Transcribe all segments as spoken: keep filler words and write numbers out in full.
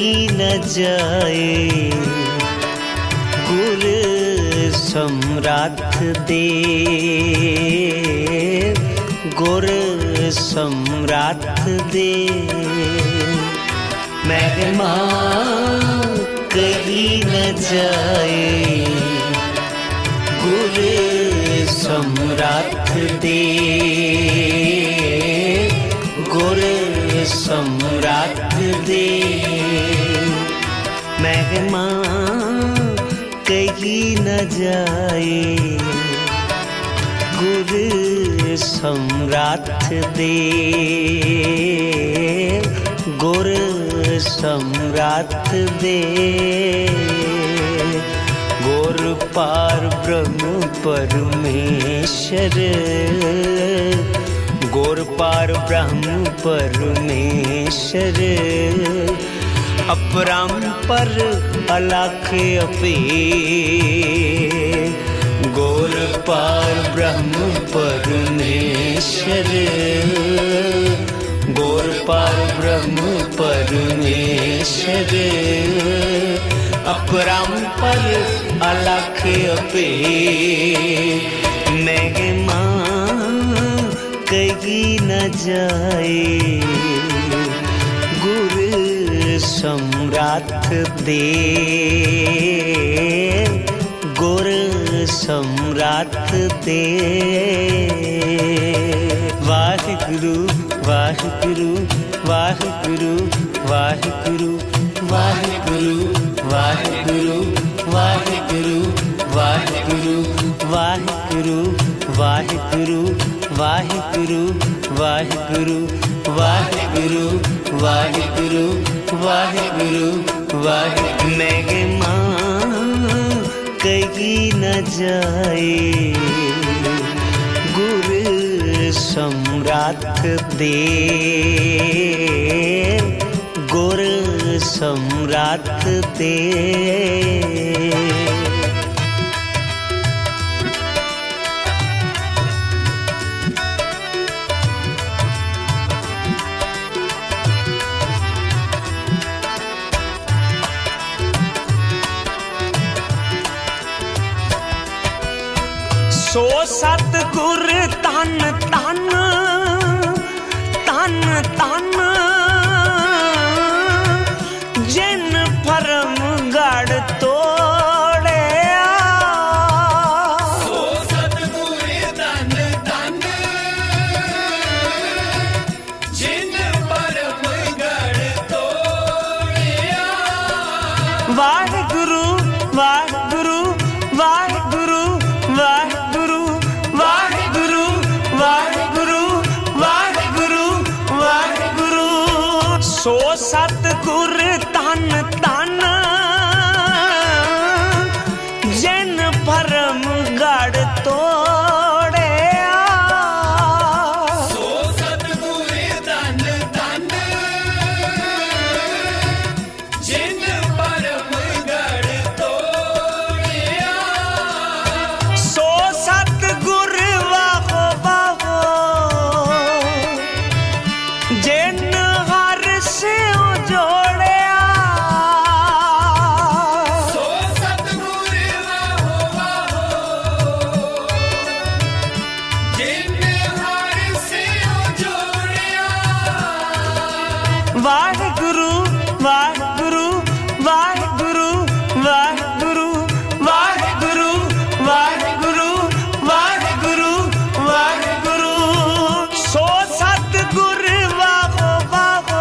कही न जाए गुर सम्राट दे, गुर सम्राट दे महिमा कही न जाए गुर सम्राट दे, गुर सम्राट दे महिमा कही न जाए गुर सम्राट दे, गुर सम्राट दे गुर पार ब्रह्म परमेश्वर, गुर पार ब्रह्म परमेश्वर अपरंपर अलख अपे, गुर पार ब्रह्म परमेश्वर, गुर पार ब्रह्म परमेश्वर अपरंपर अलख अपे महिमा कही न जाए गुर सम्राट दे, गुर सम्राट दे वाहिगुरु वाहिगुरु वाहिगुरु वाहिगुरु वाहिगुरु वाहिगुरु वाहिगुरु वाहिगुरु वाहिगुरु वाहिगुरु वाहिगुरु वाहिगुरु वाहिगुरु वाहिगुरु वाहिगुरु वाहिगुरु महिमा कही न जाए गुर सम्राट दे, गुर सम्राट दे सो सतगुर तन तन तन तन जिन परम गढ़ तोड़िया, सो सतगुर तन तन जिन परम गढ़ तोड़िया वाहिगुरु वाहिगुरु वाहिगुरु वाहिगुरु वाहिगुरु वाहिगुरु वाहिगुरु वाहिगुरु सो सतगुर तन तन जिन परम गढ़ तोड़िया, सो सतगुर तन तन जिन परम गढ़ तोड़िया, सो सतगुर वाहो वाहो जिन हर से जोड़िया, सो सतगुर वाहो वाहो जिन हर से जोड़िया वाहिगुरु वाहिगुरु वाहिगुरु वाहिगुरु वाहिगुरु वाहिगुरु वाहिगुरु वाहिगुरु सो सतगुर वाहो वाहो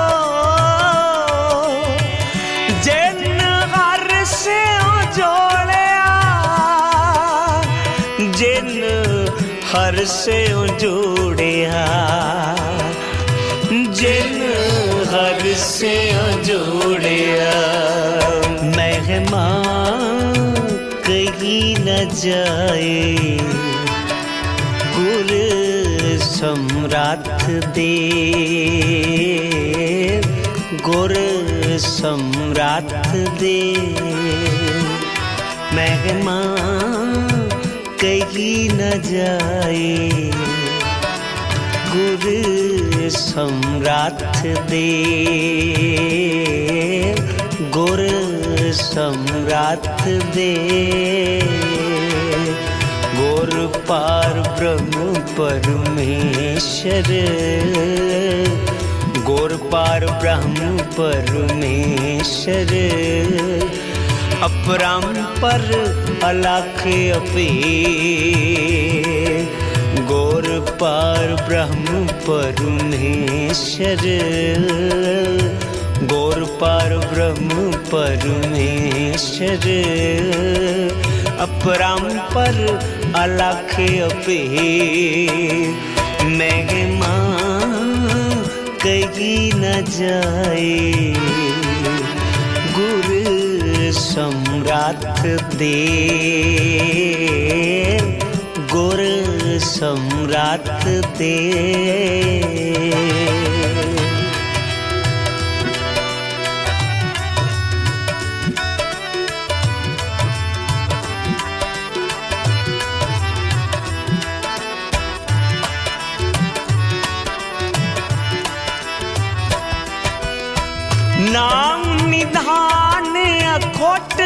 जिन हर से जोड़िया, जिन हर से जोड़िया, जिन हर से जोड़िया महिमा कही न जाए गुर सम्राट दे, गुर सम्राट दे महिमा कही न जाए गुर सम्राट दे, गुर सम्राट दे। गुर पार ब्रह्म परमेश्वर, गुर पार ब्रह्म परमेश्वर, अपरंपर अलख अभेद। गुर पार ब्रह्म परमेश्वर, गुर पार ब्रह्म परमेश्वर, अपरंपर अलख अभेद। महिमा कही न जाए, गुर सम्राट दे। गुर सम्राट दे। नाम निधान अखोट,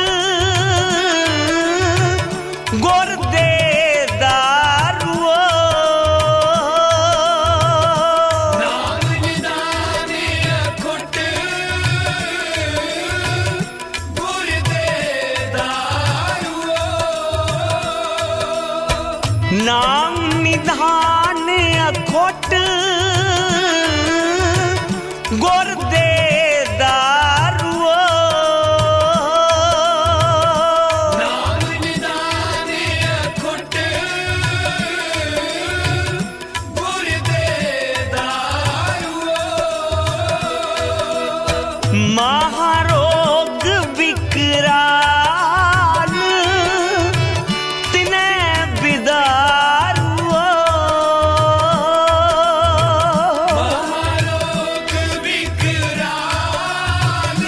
गुर दे दारुओ। नाम निधान अखोट, गुर दे दारुओ। नाम निधान अखोट, गुर दे महारोग विकराल तिने बिदारुओ। महारोग विकराल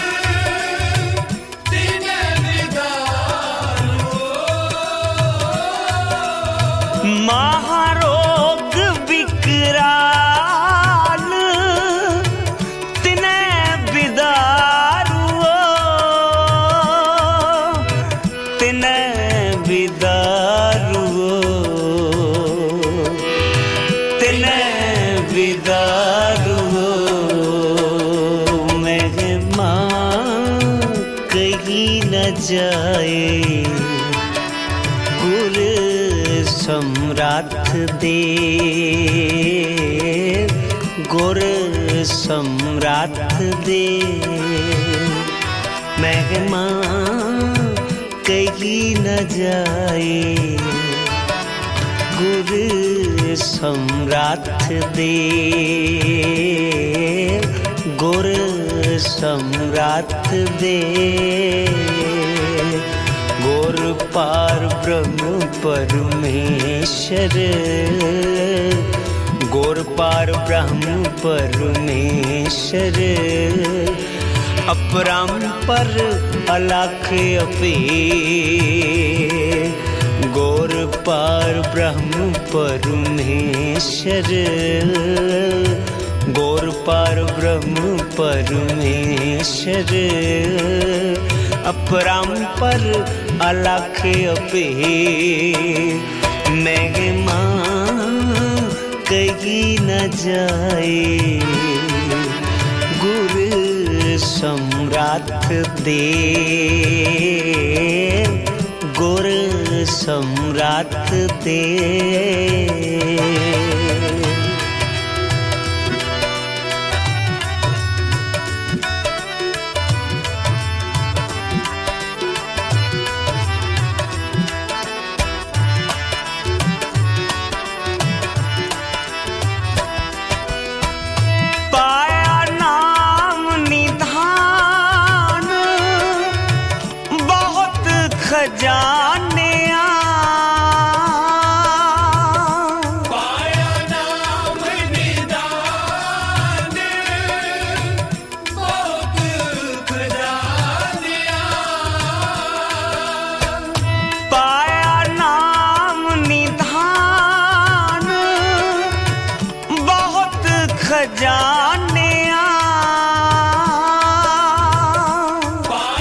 तिने बिदारुओ। महारोग विकराल तिने बिदारुओ। तिने बिदारुओ, तिने बिदारुओ। महिमा कही न जाए, गुर सम्राट दे। गुर सम्राट दे। महिमा कही न जाए, गुर सम्राट दे। गुर सम्राट दे। गुर पार ब्रह्म परमेश्वर, गुर पार ब्रह्म परमेश्वर, अपरंपर अलख अभेद। गुर पार ब्रह्म परमेश्वर, गुर पार ब्रह्म परमेश्वर, अपरंपर अलख अभेद। महिमा कही न जाए, गुर सम्राट दे। गुर सम्राट दे। खजानिया पाया नाम निदान, बहुत खजानिया। पाया नाम निधान, बहुत खजानिया। पाया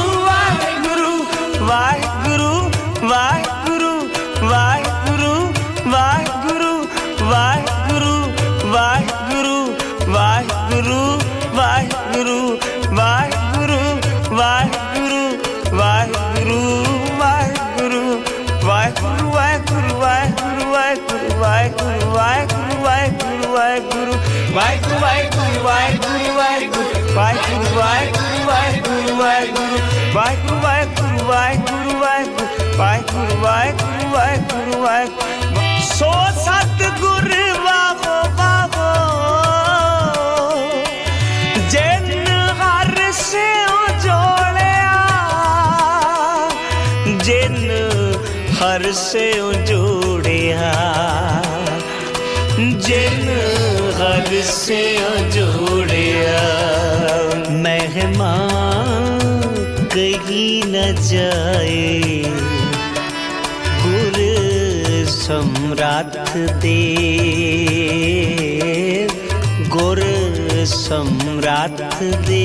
ਵਾਹਿਗੁਰੂ ਵਾਹਿਗੁਰੂ ਵਾਹਿਗੁਰੂ ਵਾਹਿਗੁਰੂ ਵਾਹਿਗੁਰੂ ਵਾਹਿਗੁਰੂ ਵਾਹਿਗੁਰੂ ਵਾਹਿਗੁਰੂ ਵਾਹਿਗੁਰੂ ਵਾਹਿਗੁਰੂ ਵਾਹਿਗੁਰੂ ਵਾਹਿਗੁਰੂ ਵਾਹਿਗੁਰੂ ਵਾਹਿਗੁਰੂ ਸੋ ਸਤਿਗੁਰ ਵਾਹੋ ਵਾਹੋ ਜਿਨ ਹਰ ਸਿਉ ਜੋੜਿਆ ਜਿਨ ਹਰ ਸਿਉ ਜੋੜਿਆ ਜਿਨ ਹਰ ਸਿਉ ਜੋੜਿਆ ਮਹਿਮਾ कहीं न जाए गुर सम्राट दे गुर सम्राट दे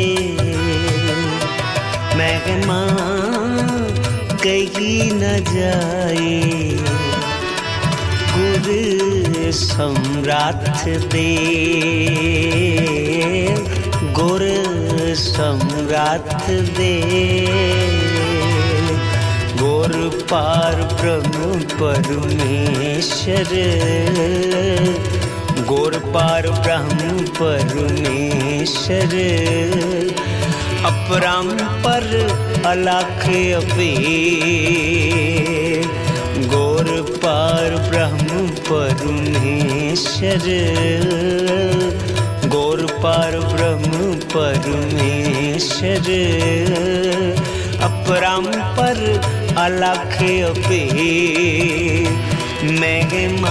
महिमा कहीं न जाए गुर सम्राट दे गुर सम्राट दे गुर पार ब्रह्म परमेश्वर गुर पार ब्रह्म परमेश्वर अपरंपर अलख अभेद गुर पार ब्रह्म परमेश्वर गुर पार ब्रह्म परमेश्वर अपरंपर अलख अभेद महिमा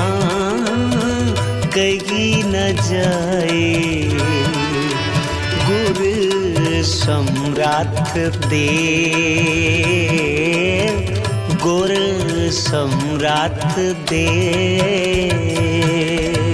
कहीं न जाए गुर सम्राट दे गुर सम्राट दे